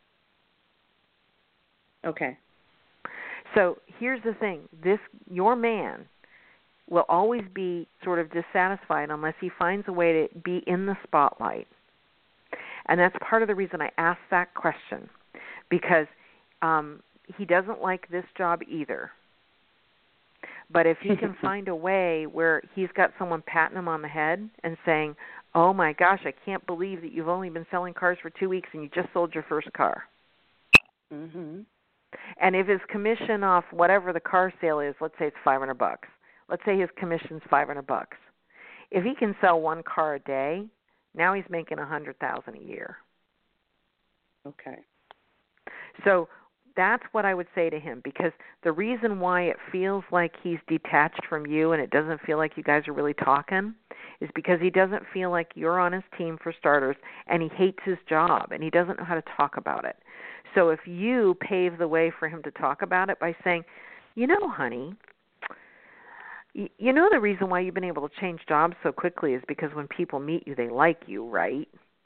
Okay. So here's the thing. This, your man will always be sort of dissatisfied unless he finds a way to be in the spotlight. And that's part of the reason I asked that question, because um, he doesn't like this job either. But if he can find a way where he's got someone patting him on the head and saying, oh, my gosh, I can't believe that you've only been selling cars for two weeks and you just sold your first car. Mm-hmm. And if his commission off whatever the car sale is, let's say it's five hundred bucks. Let's say his commission's five hundred bucks. If he can sell one car a day, now he's making one hundred thousand dollars a year. Okay. So that's what I would say to him, because the reason why it feels like he's detached from you and it doesn't feel like you guys are really talking is because he doesn't feel like you're on his team, for starters, and he hates his job and he doesn't know how to talk about it. So if you pave the way for him to talk about it by saying, you know, honey, you know the reason why you've been able to change jobs so quickly is because when people meet you, they like you, right?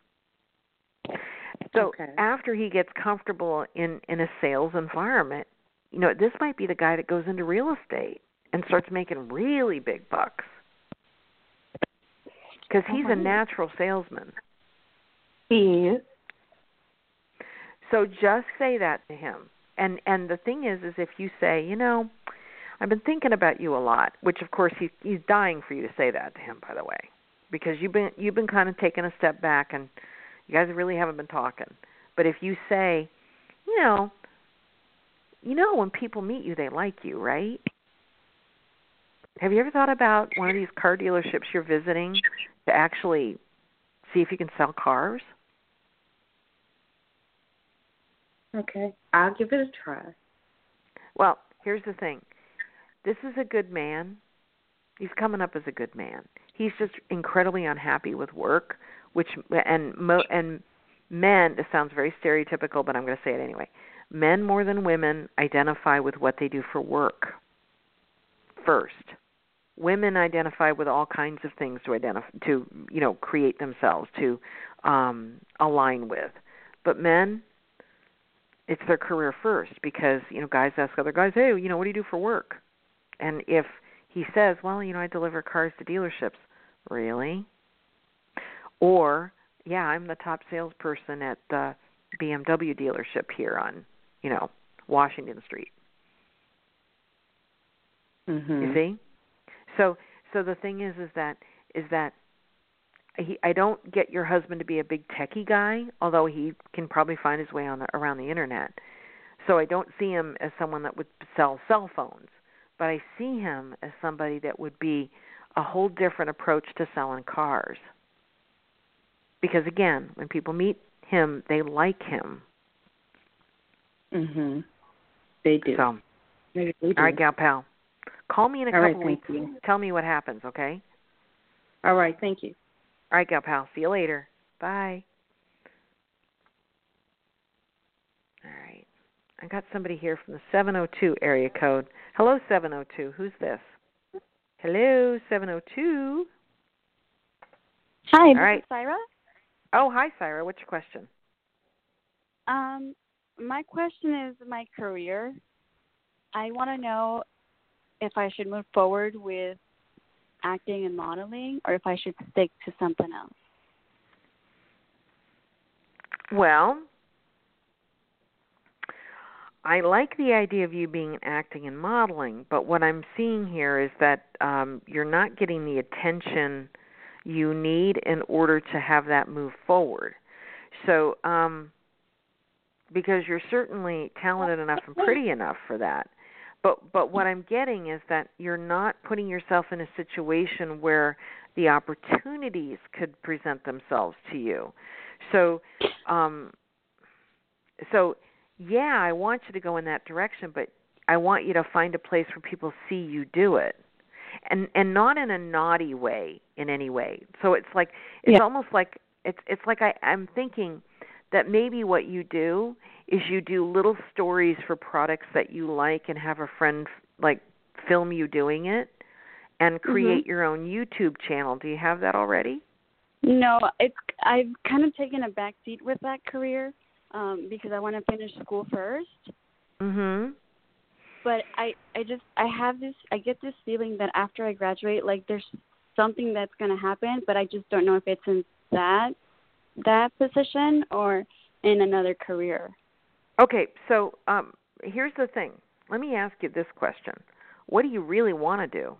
So okay. After he gets comfortable in, in a sales environment, you know, this might be the guy that goes into real estate and starts making really big bucks, because he's oh, a natural salesman. He is. So just say that to him. And and the thing is, is if you say, you know, I've been thinking about you a lot, which of course he's he's dying for you to say that to him, by the way, because you've been you've been kind of taking a step back and you guys really haven't been talking. But if you say, you know, you know, when people meet you, they like you, right? Have you ever thought about one of these car dealerships you're visiting to actually see if you can sell cars? Okay, I'll give it a try. Well, here's the thing. This is a good man. He's coming up as a good man. He's just incredibly unhappy with work, which and mo, and men. This sounds very stereotypical, but I'm going to say it anyway. Men more than women identify with what they do for work first. Women identify with all kinds of things to identify, to you know, create themselves, to um, align with. But men, it's their career first, because you know, guys ask other guys, hey, you know, what do you do for work? And if he says, well, you know, I deliver cars to dealerships, really? Or, yeah, I'm the top salesperson at the B M W dealership here on, you know, Washington Street. Mm-hmm. You see? So, so the thing is, is that is that he, I don't get your husband to be a big techie guy, although he can probably find his way on the, around the internet. So I don't see him as someone that would sell cell phones, but I see him as somebody that would be a whole different approach to selling cars. Because again, when people meet him, they like him. Mhm. They do. So, They do. all right, gal pal. Call me in a All couple right, weeks. thank you. Tell me what happens, okay? All right, thank you. All right, gal pal. See you later. Bye. All right. I got somebody here from the seven oh two area code. Hello, seven oh two. Who's this? Hello, seven oh two. Hi, All this right. is Syra. Oh, hi, Syra. What's your question? Um, my question is my career. I want to know if I should move forward with acting and modeling, or if I should stick to something else. Well, I like the idea of you being acting and modeling, but what I'm seeing here is that um, you're not getting the attention you need in order to have that move forward. So, um, because you're certainly talented enough and pretty enough for that. But but what I'm getting is that you're not putting yourself in a situation where the opportunities could present themselves to you. So, um, so yeah, I want you to go in that direction, but I want you to find a place where people see you do it, and and not in a naughty way in any way. So it's like it's Yeah. almost like it's it's like I, I'm thinking that maybe what you do is you do little stories for products that you like and have a friend like film you doing it and create Mm-hmm. your own YouTube channel. Do you have that already? No, it's I've kind of taken a back seat with that career um, because I want to finish school first. Mhm. But I, I just I have this I get this feeling that after I graduate, like there's something that's going to happen, but I just don't know if it's in that that position or in another career. Okay, so um, here's the thing. Let me ask you this question. What do you really want to do?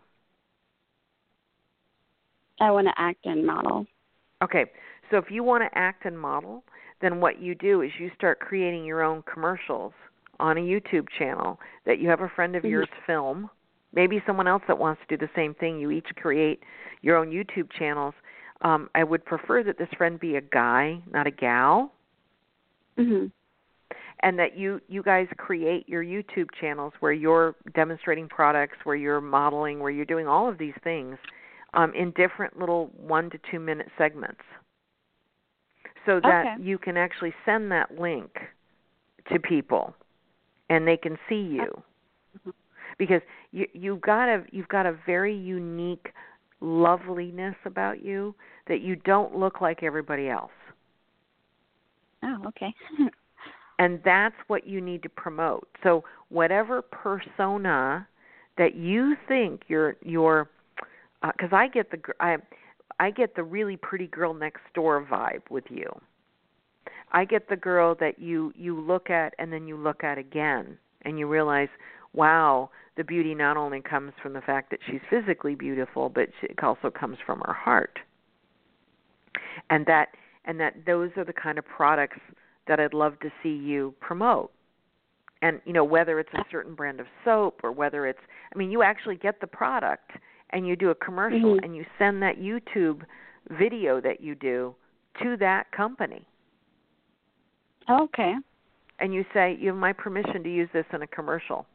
I want to act and model. Okay, so if you want to act and model, then what you do is you start creating your own commercials on a YouTube channel that you have a friend of Mhm. yours film, maybe someone else that wants to do the same thing. You each create your own YouTube channels. Um, I would prefer that this friend be a guy, not a gal, Mhm. and that you, you guys create your YouTube channels where you're demonstrating products, where you're modeling, where you're doing all of these things um, in different little one to two minute segments, so that Okay. you can actually send that link to people and they can see you. Because you, you've got a you've got a very unique loveliness about you that you don't look like everybody else. Oh, okay. And that's what you need to promote. So whatever persona that you think you're you're because uh, I get the I I get the really pretty girl next door vibe with you. I get the girl that you you look at and then you look at again, and you realize, wow, the beauty not only comes from the fact that she's physically beautiful, but it also comes from her heart. And that and that those are the kind of products that I'd love to see you promote. And, you know, whether it's a certain brand of soap or whether it's, I mean, you actually get the product and you do a commercial Mm-hmm. and you send that YouTube video that you do to that company. Okay. And you say, you have my permission to use this in a commercial.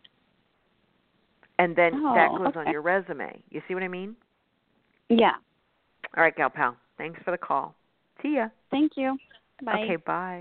And then Oh, that goes okay. on your resume. You see what I mean? Yeah. All right, gal pal. Thanks for the call. See ya. Thank you. Bye. Okay, bye.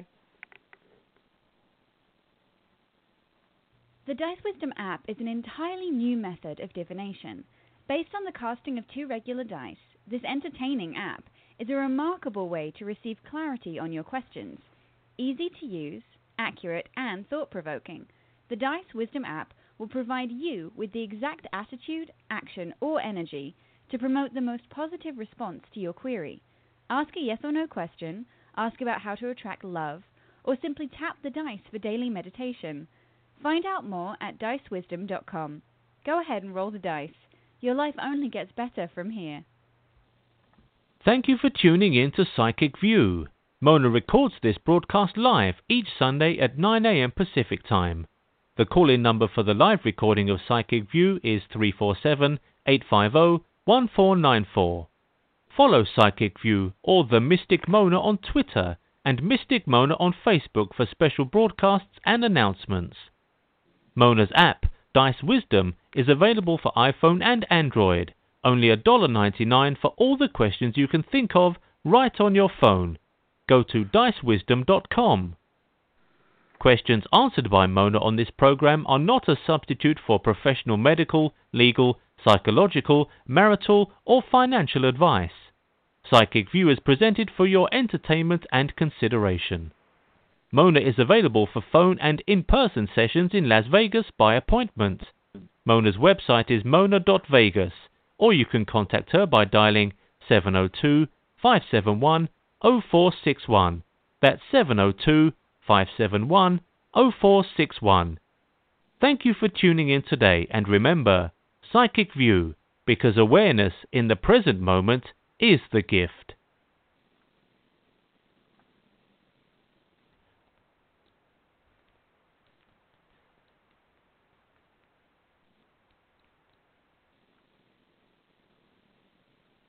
The Dice Wisdom app is an entirely new method of divination. Based on the casting of two regular dice, this entertaining app is a remarkable way to receive clarity on your questions. Easy to use, accurate, and thought-provoking, the Dice Wisdom app will provide you with the exact attitude, action, or energy to promote the most positive response to your query. Ask a yes or no question, ask about how to attract love, or simply tap the dice for daily meditation. Find out more at dice wisdom dot com. Go ahead and roll the dice. Your life only gets better from here. Thank you for tuning in to Psychic View. Mona records this broadcast live each Sunday at nine a.m. Pacific Time. The call-in number for the live recording of Psychic View is three four seven, eight five zero, one four nine four. Follow Psychic View or The Mystic Mona on Twitter and Mystic Mona on Facebook for special broadcasts and announcements. Mona's app, Dice Wisdom, is available for iPhone and Android. Only one dollar ninety-nine for all the questions you can think of right on your phone. Go to dice wisdom dot com. Questions answered by Mona on this program are not a substitute for professional medical, legal, psychological, marital, or financial advice. Psychic View is presented for your entertainment and consideration. Mona is available for phone and in-person sessions in Las Vegas by appointment. Mona's website is mona dot vegas, or you can contact her by dialing seven zero two, five seven one, zero four six one. That's seven zero two, five seven one, zero four six one. Thank you for tuning in today, and remember, Psychic View, because awareness in the present moment is the gift.